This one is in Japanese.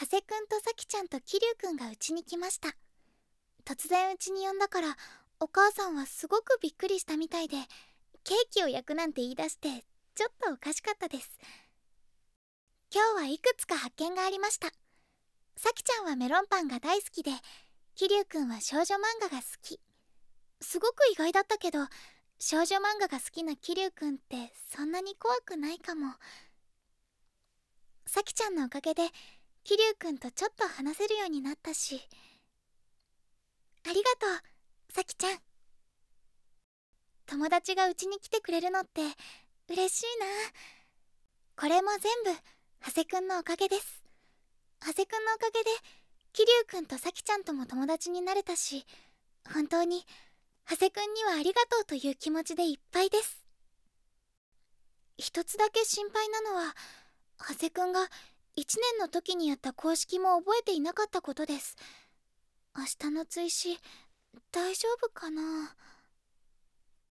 長谷くんとさきちゃんと桐生くんがうちに来ました。突然うちに呼んだから、お母さんはすごくびっくりしたみたいで、ケーキを焼くなんて言い出して、ちょっとおかしかったです。今日はいくつか発見がありました。さきちゃんはメロンパンが大好きで、桐生くんは少女漫画が好き。すごく意外だったけど、少女漫画が好きな桐生くんってそんなに怖くないかも。さきちゃんのおかげで桐生くんとちょっと話せるようになったし。ありがとう、さきちゃん。友達がうちに来てくれるのって嬉しいな。これも全部長谷くんのおかげです。長谷くんのおかげで桐生くんとさきちゃんとも友達になれたし、本当に長谷くんにはありがとうという気持ちでいっぱいです。一つだけ心配なのは、長谷くんが1年の時にやった公式も覚えていなかったことです。明日の追試大丈夫かな。